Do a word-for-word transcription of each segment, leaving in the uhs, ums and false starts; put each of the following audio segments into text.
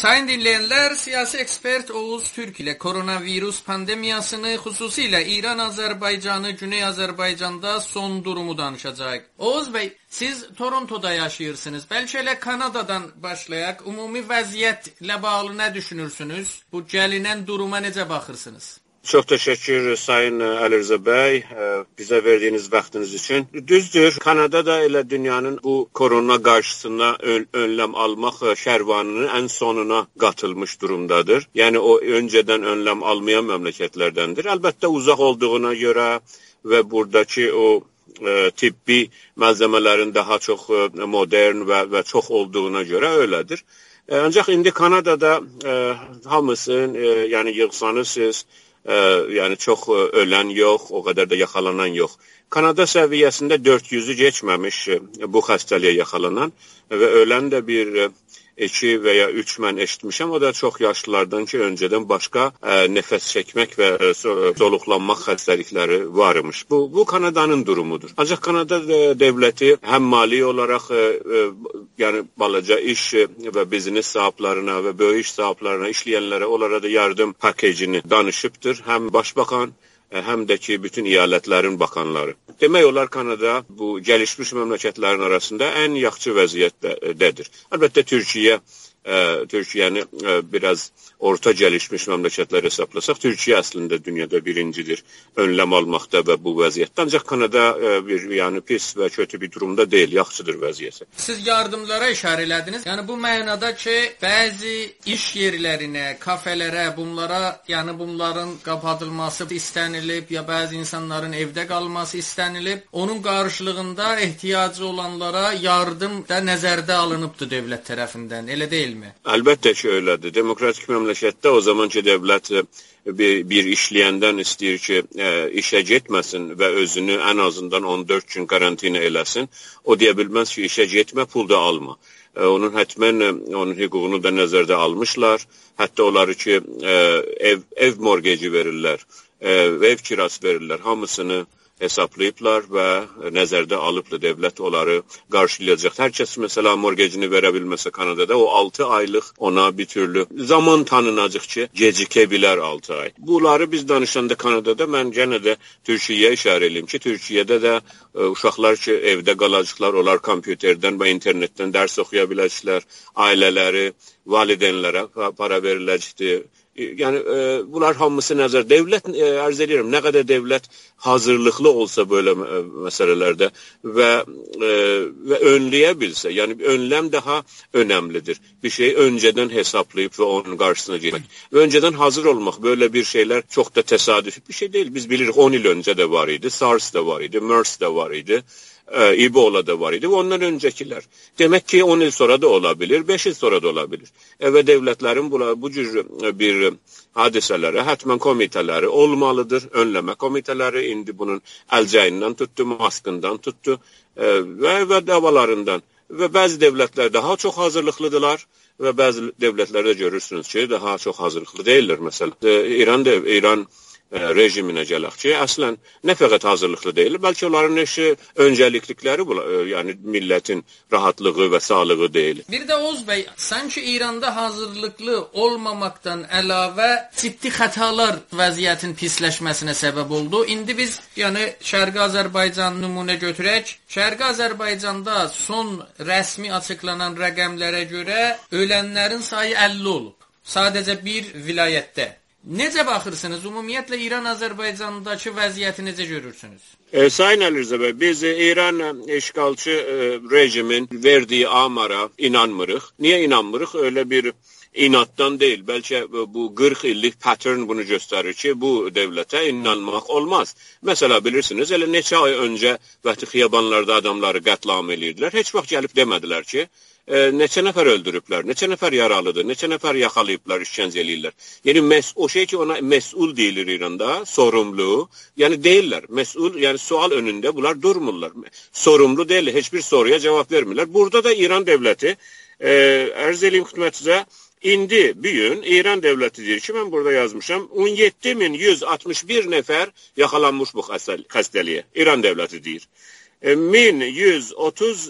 Sayın dinleyenler, siyasi ekspert Oğuz Türk ile koronavirüs pandemiyasını, xüsusilə İran-Azərbaycanı, Güney Azərbaycanda son durumu danışacaq. Oğuz Bey, siz Torontoda yaşayırsınız. Bəlkə elə Kanadadan başlayaq. Ümumi vəziyyətlə bağlı nə düşünürsünüz? Bu gəlinən duruma necə baxırsınız? Çox təşəkkür Sayın Əli Rza bəy, bizə verdiyiniz vaxtınız üçün. Düzdür, Kanada da elə dünyanın bu korona qarşısında ön önləm almaq şərvanının ən sonuna qatılmış durumdadır. Yəni o öncədən önləm almayan məmləkətlərdəndir. Əlbəttə uzaq olduğuna görə və buradakı o e, tibbi malzemələrin daha çox modern və, və çox olduğuna görə öylədir. E, ancaq indi Kanadada e, hamısın, e, yəni yığsanız siz, Ee, yəni çox ölən yox, o qədər də yaxalanan yox. Kanada səviyyəsində dörd yüzü keçməmiş bu xəstəliyə yaxalanan və ölən də bir iki və ya üç mən eşitmişəm. O da çox yaşlılardan ki, öncədən başqa ə, nəfəs çəkmək və ə, soluqlanmaq xəstəlikləri varmış. Bu, bu Kanadanın durumudur. Ancaq Kanada dövləti həm mali olaraq, ə, ə, yəni balaca iş və biznes sahiblərine və böyük iş sahiblərine, işləyənlərə onlara da yardım pakecini danışıbdır. Həm başbakan, həm də ki, bütün əyalətlərin bakanları. Demək olar Kanada bu gəlişmiş məmləkətlərin arasında ən yaxşı vəziyyətdədir. Əlbəttə Türkiyə, ə, Türkiyəni ə, biraz orta gəlişmiş məmləkətlər hesablasaq, Türkiyə əslində dünyada birincidir önləm almaqda və bu vəziyyətdə. Ancaq Kanada ə, bir yəni pis və kötü bir durumda deyil, yaxşıdır vəziyyəti. Siz yardımlara işarə elədiniz. Yəni bu mənada ki, bəzi iş yerlərinə, kafelərə, bunlara, yəni bunların qapadılması istənilib ya bəzi insanların evdə qalması istənilib. Onun qarşılığında ehtiyacı olanlara yardım da nəzərdə alınıbdı dövlət tərəfindən. Elə deyilmi? Əlbəttə ki, öylədir. Demokratik məmləkətdə o zaman ki, dövlət bir, bir işləyəndən istəyir ki, ə, işə getməsin və özünü ən azından on dörd gün karantina eləsin. O deyə bilməz ki, işə getmə, pul da alma. Ə, onun hətmən onun hüququnu da nəzərdə almışlar. Hətta onları ki, ə, ev, ev morgeci verirlər, ə, ev kirası verirlər. Hamısını hesablayıblar və nəzərdə alıblar, dövlət onları qarşılayacaq. Hər kəs məsələ morgecini verə bilməsə Kanadada, o altı aylıq ona bir türlü zaman tanınacaq ki, gecikə bilər altı ay. Bunları biz danışanda Kanadada mən yenə də Türkiyəyə işarə edeyim ki, Türkiyədə də ə, uşaqlar ki, evdə qalacaqlar, onlar kompüterdən və internetdən dərs oxuya biləcəklər, ailələri, valideynlərə para veriləcəkdir. Yəni e, bunlar hamısı nəzər dövlət e, arz edirəm, nə qədər dövlət hazırlıqlı olsa belə e, məsələlərdə və e, və önləyə bilsə, yəni önləm daha önəmlidir. Bir şey öncədən hesablayıb və onun qarşısına getmək. Və öncədən hazır olmaq, belə bir şeylər çox da təsadüfi bir şey deyil. Biz bilirik on il öncə də var idi, SARS da var idi, MERS də var idi. Ebola da var idi və ondan öncəkilər. Demək ki, on il sonra da ola bilir, beş il sonra da ola bilir. E, və dövlətlərin bu, bu cür bir hadisələrə hətmən komitələri olmalıdır. Önləmə komitələri indi bunun əlcəyindən tutdu, maskından tutdu e, və, və davalarından. Və bəzi dövlətlər daha çox hazırlıqlıdırlar və bəzi dövlətlərdə görürsünüz ki, daha çox hazırlıqlı deyirlər. Məsələn, İran, İran rejiminə gələk ki, əslən nə fəqət hazırlıqlı deyil, bəlkə onların eşi öncəliklikləri, yəni millətin rahatlığı və sağlığı deyil. Bir də Oğuz bəy, sanki İranda hazırlıqlı olmamaqdan əlavə ciddi xətalar vəziyyətin pisləşməsinə səbəb oldu. İndi biz, yəni Şərqi Azərbaycan nümunə götürək. Şərqi Azərbaycanda son rəsmi açıqlanan rəqəmlərə görə ölənlərin sayı əlli olub. Sadəcə bir vilayətdə. Necə baxırsınız? Ümumiyyətlə İran-Azərbaycandakı vəziyyəti necə görürsünüz? E, Sayın Əli Rza bəy, biz İran işğalçı e, rejimin verdiyi amara inanmırıq. Niyə inanmırıq? Öyle bir inatdan deyil. Bəlkə bu qırx illik pattern bunu göstərir ki, bu dövlətə inanmaq olmaz. Məsələ bilirsiniz, elə neçə ay öncə vaxtı xiyabanlarda adamları qətlam edirdilər. Heç vaxt gəlib demədilər ki, E, neçə nəfər öldürüblər, neçə nəfər yaralıdır, neçə nəfər yaxalayıblar, işgəncə eləyirlər. Yəni məs o şey ki, ona məsul deyilir İranda, sorumlu, yəni deyirlər, məsul, yəni sual önündə bunlar durmurlar. Sorumlu deyil, heç bir soruya cavab vermirlər. Burada da İran dövləti, e, ərz eləyim xidmətinizə, indi bir gün İran dövləti deyir ki, mən burada yazmışam, on yeddi min yüz altmış bir nəfər yaxalanmış bu xəstəliyə. İran dövləti deyir. min yüz otuz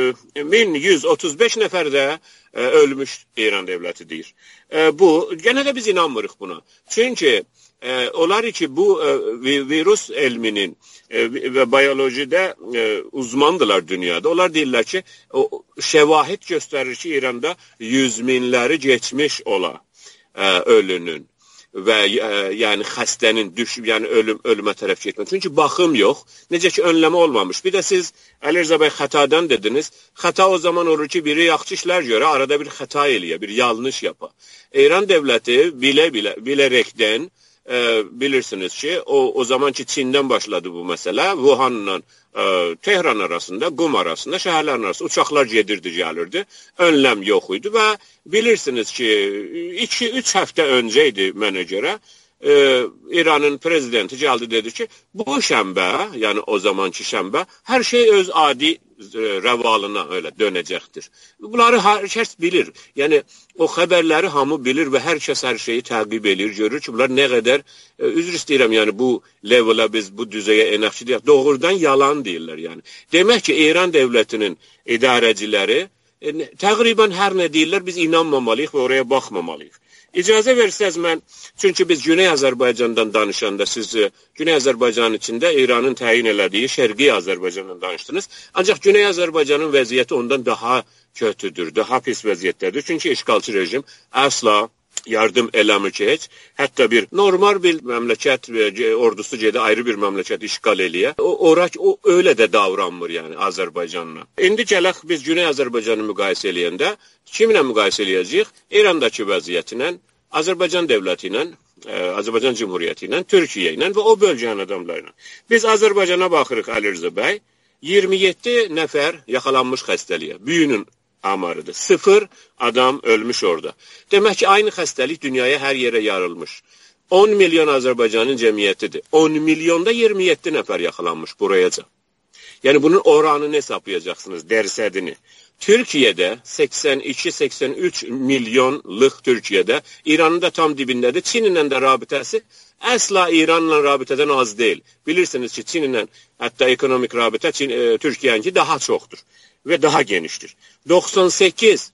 min yüz otuz beş nəfər də ölmüş İran dövləti deyir. Bu, gene de biz inanmırıq buna. Çünki e, olar ki bu e, virus elminin e, ve biyolojide e, uzmandılar dünyada. Onlar deyirlər ki, o şevahid göstərir ki, İranda yüz minləri geçmiş ola e, ölünün və e, yəni xəstənin düşüb, yəni ölüm ölümə tərəf getmə. Çünki baxım yox, necə ki önləmə olmamış. Bir də siz Əli Rza bəy xətadan dediniz. Xəta o zaman olur ki, biri yaxşı işlər görə arada bir xəta eləyə, bir yanlış yapa. İran dövləti bilə-bilə bilərəkdən e, bilirsiniz ki, o o zamanki Çindən başladı bu məsələ. Wuhanla e, Tehran arasında, Qum arasında, şəhərlərin arasında uçaqlar gedirdi, gəlirdi. Önləm yox idi və bilirsiniz ki, iki üç həftə öncə idi mənə görə e, İranın prezidenti gəldi dedi ki, bu şənbə, yəni o zamanki şənbə, hər şey öz adi e, rəvalına öyle dönəcəkdir. Bunları hər kəs bilir. Yəni o xəbərləri hamı bilir və hər kəs hər şeyi təqib edir, görür ki, bunlar nə qədər e, üzr istəyirəm, yəni bu level'a biz bu düzəyə enəkçi deyək. Doğrudan yalan deyirlər yəni. Demək ki, İran dövlətinin idarəciləri e, təqribən hər nə deyirlər, biz inanmamalıyıq və oraya baxmamalıyıq. İcazə versəz mən, çünki biz Güney Azərbaycandan danışanda siz Güney Azərbaycanın içində İranın təyin elədiyi Şərqi Azərbaycandan danışdınız. Ancaq Güney Azərbaycanın vəziyyəti ondan daha kötüdür, daha pis vəziyyətdədir. Çünki işğalçı rejim əsla yardım eləmir ki, heç. Hətta bir normal bir məmləkət ordusu gedə ayrı bir məmləkət işğal eləyə. O orak o öyle də davranmır yəni Azərbaycanla. İndi gələk biz Güney Azərbaycanı müqayisə eləyəndə kimlə müqayisə eləyəcəyik? İrandakı vəziyyətlə, Azərbaycan dövləti ilə, Azərbaycan Cümhuriyyəti ilə, Türkiyə ilə və o bölgənin adamlarına. Biz Azərbaycana baxırıq Əli Rza bəy, iyirmi yeddi nəfər yaxalanmış xəstəliyə, büyünün amarıdır. Sıfır adam ölmüş orada. Demək ki, aynı xəstəlik dünyaya hər yerə yarılmış. on milyon Azərbaycanın cəmiyyətidir. on milyonda iyirmi yeddi nəfər yaxalanmış burayaca. Yəni bunun oranını hesablayacaqsınız, dərsədini. Türkiyədə səksən iki səksən üç milyonluq Türkiyədə, İranın da tam dibindədir. Çinlə də rabitəsi əsla İranla rabitədən az deyil. Bilirsiniz ki, Çinlə hətta ekonomik rabitə Çin, e, Türkiyənki daha çoxdur və daha genişdir. doxsan səkkiz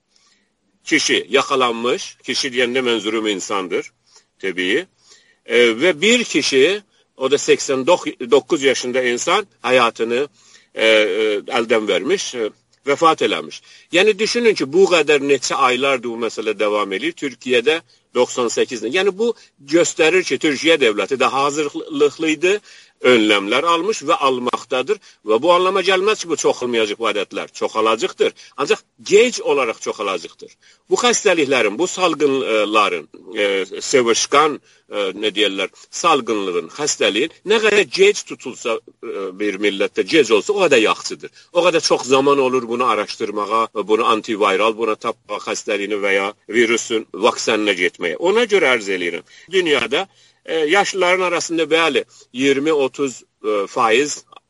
kişi yaxalanmış, kişi deyəndə mənzurum insandır, təbii, e, və bir kişi, o da səksən doqquz yaşında insan həyatını e, e, əldən vermiş, e, vəfat eləmiş. Yəni düşünün ki, bu qədər neçə aylardır bu məsələ devam edir. Türkiyədə doxsan səkkiz. Yəni bu göstərir ki, Türkiyə dövləti daha hazırlıqlı idi, önləmlər almış və almaqdadır və bu anlama gəlməz ki, bu çoxalmayacaq bu ədədlər, çoxalacaqdır. Ancaq gec olaraq çoxalacaqdır. Bu xəstəliklərin, bu salgınların, e, sevişqan, e, nə deyirlər, salgınlığın, xəstəliyin nə qədər gec tutulsa e, bir millətdə, gec olsa o qədər yaxşıdır. O qədər çox zaman olur bunu araşdırmağa, bunu antiviral, buna tapmağa, xəstəliyini və ya virusun vaksinə getməyə. Ona görə ərz eləyirəm. Dünyada e, yaşlıların arasında bəli iyirmi otuz faiz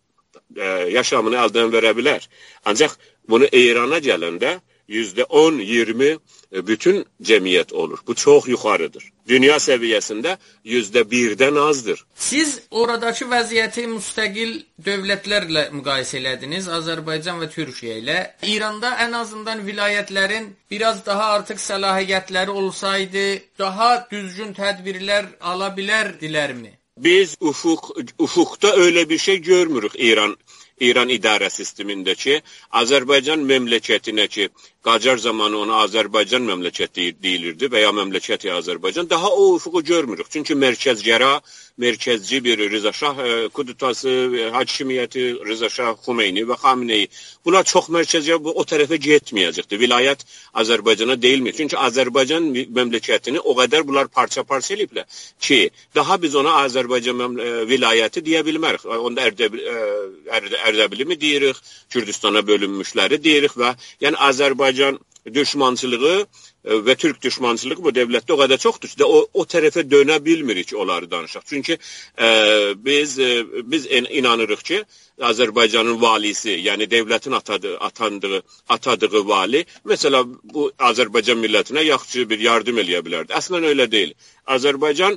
e, yaşamını əldən verə bilər. Ancaq bunu İrana gələndə yüzdə on iyirmi bütün cəmiyyət olur. Bu çox yuxarıdır. Dünya səviyyəsində yüzdə birdən azdır. Siz oradakı vəziyyəti müstəqil dövlətlərlə müqayisə elədiniz, Azərbaycan və Türkiyə ilə. İranda ən azından vilayətlərin biraz daha artıq səlahiyyətləri olsaydı, daha düzgün tədbirlər ala bilərdilərmi? Biz ufuq, ufuqda öyle bir şey görmürük İran İran idarə sistemindəki Azərbaycan məmləkətinə ki, Qacar zamanı ona Azərbaycan məmləkəti deyilirdi və ya məmləkəti Azərbaycan, daha o ufuqu görmürük. Çünki mərkəzgəra, mərkəzci bir Rıza Şah e, kudutası, e, hakimiyyəti Rıza Şah, Xumeyni və Xameneyi. Bunlar çox mərkəzgəra, o tərəfə getməyəcəkdir. Vilayət Azərbaycana deyilmir. Çünki Azərbaycan məmləkətini o qədər bunlar parça-parça eliblər ki, daha biz ona Azərbaycan e, vilayəti deyə bilmərik. Onda Ərdəbil, e, Ərdə, Ərdəbili mi deyirik, Kürdistana bölünmüşləri deyirik və yəni Azərbaycan düşmançılığı və Türk düşmançılığı bu dövlətdə o qədər çoxdur ki, o, o tərəfə dönə bilmirik onları danışaq. Çünki e, biz e, biz inanırıq ki, Azərbaycanın valisi, yəni dövlətin atadığı, atandığı, atadığı vali, məsələ bu Azərbaycan millətinə yaxşı bir yardım eləyə bilərdi. Əslən öyle deyil. Azərbaycan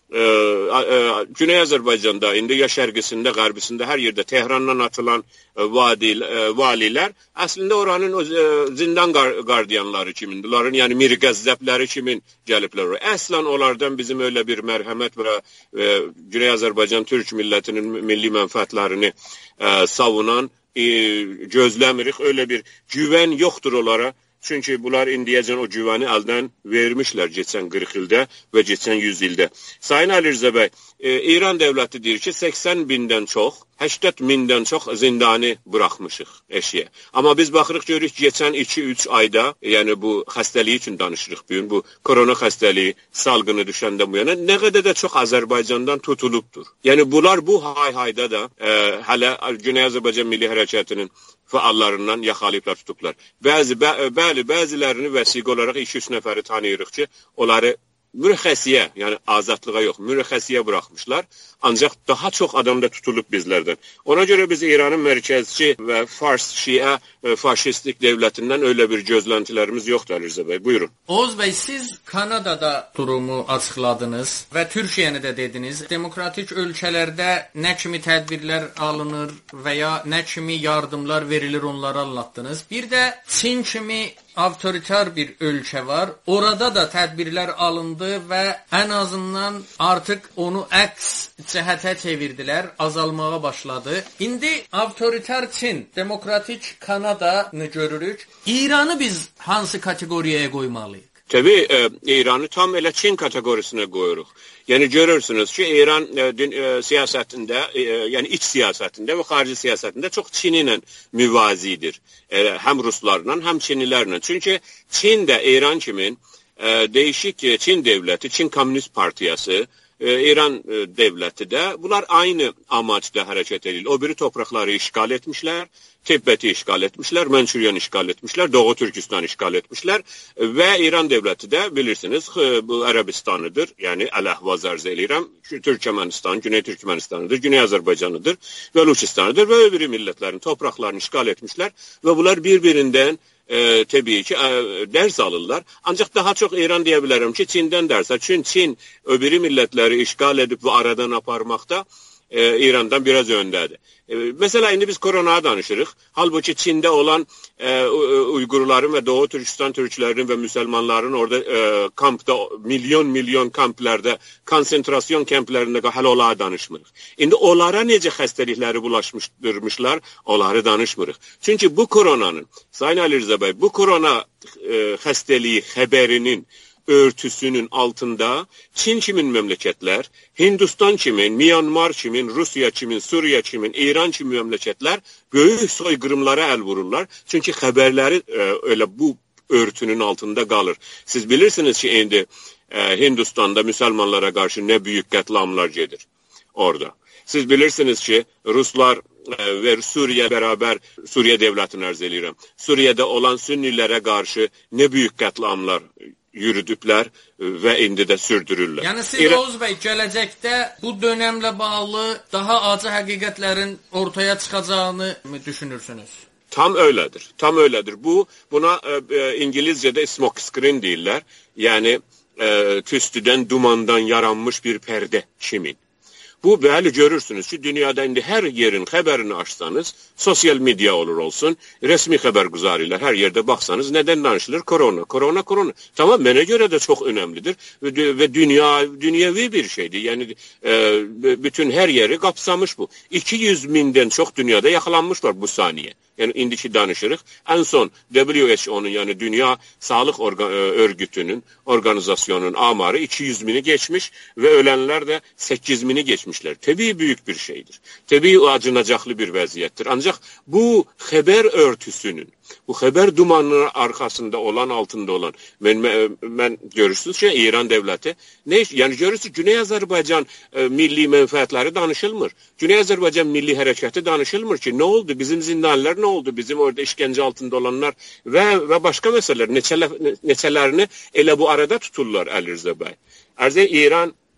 e, e, Güney Azərbaycanda, indi ya şərqisində, qərbisində, hər yerdə Tehrandan atılan e, vadi, e, valilər əslində oranın o, e, zindan qardiyanları kimindir. Onların, yəni mirqəzzəbləri kimin gəliblər. Əslən onlardan bizim öyle bir mərhəmət və e, Güney Azərbaycan Türk millətinin milli mənfəətlərini e, savunan e, gözləmirik. Öyle bir güvən yoxdur onlara. Çünki bunlar indiyəcən o güvəni əldən vermişlər geçən qırx ildə və geçən yüz ildə. Sayın Ali Rza bəy, e, İran dövləti deyir ki, səksən bindən çox, səksən mindən çox zindani buraxmışıq eşiyə. Amma biz baxırıq görürük geçən iki üç ayda, yəni bu xəstəliyi üçün danışırıq bu gün, bu korona xəstəliyi salgını düşəndə bu yana nə qədər də çox Azərbaycandan tutulubdur. Yəni bunlar bu hay-hayda da e, hələ Güney Azərbaycan Milli Hərəkatının fəallarından yaxalayıblar, tutublar. Bəzi, bə, bəli, bəzilərini vəsiqə olaraq iki üç nəfəri tanıyırıq ki, onları mürəxəsiyə, yəni azadlığa yox, mürəxəsiyə buraxmışlar. Ancaq daha çox adam da tutulub bizlərdən. Ona görə biz İranın mərkəzçi və Fars, Şiə, faşistlik dövlətindən öyle bir gözləntilərimiz yoxdur Ali Rza bəy. Buyurun. Oğuz bəy, siz Kanadada durumu açıqladınız və Türkiyəni də dediniz. Demokratik ölkələrdə nə kimi tədbirlər alınır və ya nə kimi yardımlar verilir, onları anlattınız. Bir də Çin kimi avtoritar bir ölkə var. Orada da tədbirlər alındı və ən azından artıq onu əks cəhətə çevirdilər, azalmağa başladı. İndi avtoritar Çin, demokratik Kanada'nı görürük. İranı biz hansı kateqoriyaya qoymalıyıq? Tabii e, İran'ı tam elə Çin kategorisine koyuyoruz. Yani görürsünüz ki İran e, din, e, siyasetinde, e, yani iç siyasetinde ve harici siyasetinde çok Çin'le müvazidir. E, hem Ruslarla hem Çinlilerle. Çünkü Çin de İran kimin e, değişik Çin devleti, Çin Komünist Partiyası, e, İran e, devleti de bunlar aynı amaçla hareket edilir. O biri toprakları işgal etmişler. Tibbeti işgal etmişler, Mançuryan işgal etmişler, Doğu Türkistan işgal etmişler ve İran devleti de bilirsiniz bu Arabistan'ıdır. Yani Ələhvaz arz eləyirəm, Türkmenistan, Güney Türkmenistan'ıdır, Güney Azerbaycan'ıdır ve Luçistan'ıdır ve öbürü milletlerin topraklarını işgal etmişler ve bunlar birbirinden e, tabii ki e, ders alırlar. Ancak daha çok İran diyebilirim ki Çin'den ders alır. Çünkü Çin öbürü milletleri işgal edip ve aradan aparmakta e, İran'dan biraz öndedir. Mesela indi biz koronaya danışırıq. Halbuki Çin'de olan e, Uygurların ve Doğu Türkistan Türklerinin ve Müslümanların orada e, kampda, milyon milyon kamplarda, konsentrasyon kamplarında hələ onlara danışmırıq. İndi onlara necə xəstəlikləri bulaşmışdırmışlar, onları danışmırıq. Çünki bu koronanın, Sayın Ali Rza bəy, bu korona e, xəstəliyi xəbərinin örtüsünün altında Çin kimin memleketler, Hindistan kimin, Myanmar kimin, Rusya kimin, Suriye kimin, İran kimin memleketler böyük soykırımlara el vururlar. Çünkü haberleri e, öyle bu örtünün altında kalır. Siz bilirsiniz ki indi e, Hindistan'da Müslümanlara karşı ne büyük katliamlar gelir orada. Siz bilirsiniz ki Ruslar e, ve Suriye beraber, Suriye devletini arz edirəm, Suriye'de olan Sünnilere karşı ne büyük katliamlar yürüdüblər və indi də sürdürürlər. Yəni siz İran... Oğuz bəy, gələcəkdə bu dönəmlə bağlı daha acı həqiqətlərin ortaya çıxacağını mı düşünürsünüz? Tam öylədir. Tam öylədir. Bu buna e, İngilizcədə smoke screen deyirlər. Yəni e, tüstüdən, dumandan yaranmış bir pərdə kimin. Bu bəli görürsünüz ki, dünyada indi hər yerin xəbərini açsanız, sosial media olur olsun, resmi xəbərguzarilər hər yerdə baxsanız, nədən danışılır? Korona, korona, korona. Tamam, mənə görə də çox önəmlidir və, və dünya, dünyevi bir şeydir. Yəni, e, bütün hər yeri qapsamış bu. iki yüz mindən çox dünyada yaxalanmış var bu saniyə. Yəni, indiki danışırıq. Ən son W H O'nun, yəni Dünya Sağlıq Organ Örgütünün, organizasyonun amarı iki yüz mini geçmiş və ölənlər də səkkiz mini geçmişlər. Təbii büyük bir şeydir. Təbii acınacaqlı bir vəziyyətdir. Ancaq bu xəbər örtüsünün, bu xəbər dumanının arxasında olan, altında olan, mən, mən görürsünüz ki, İran devləti, ne iş? Yəni görürsünüz, Güney Azərbaycan e, milli mənfəətləri danışılmır. Güney Azərbaycan milli hərəkəti danışılmır ki, ne oldu? Bizim zindanlar ne oldu? Bizim orada işgəncə altında olanlar və, və başqa məsələlər, neçələ, neçələrini elə bu arada tuturlar Ali Rza bəy. Ərzə İran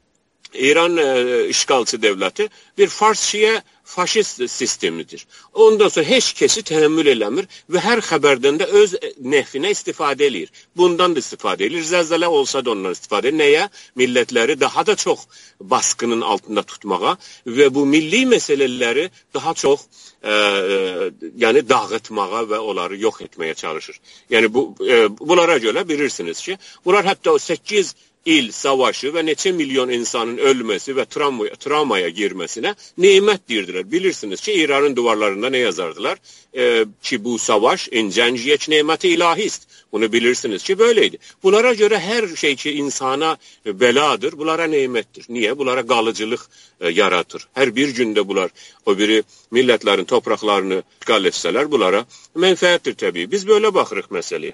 İran e, işgalçı dövləti bir Fars-Şiə faşist sistemidir. Ondan sonra heç kəsi təhəmmül eləmir və hər xəbərdən də öz nəfinə istifadə edir. Bundan da istifadə edir. Zəlzələ olsa da ondan istifadə edir. Nəyə? Millətləri daha da çox baskının altında tutmağa və bu milli məsələləri daha çox e, e, yəni dağıtmağa və onları yox etməyə çalışır. Yəni bu e, bunlara görə bilirsiniz ki, bunlar hətta o səkkiz il savaşı və neçə milyon insanın ölməsi və travmaya, travmaya girməsinə nemət deyirdilər. Bilirsiniz ki, İranın duvarlarında nə yazardılar? E, ki bu savaş incənciyəç neməti ilahist. Bunu bilirsiniz ki, böyleydi. Bunlara görə hər şey ki, insana bəladır, bunlara nemətdir. Niyə? Bunlara qalıcılıq e, yaratır. Hər bir gündə bunlar o biri millətlərin topraqlarını işgal etsələr, bunlara mənfəətdir təbii. Biz böyle baxırıq məsələyə.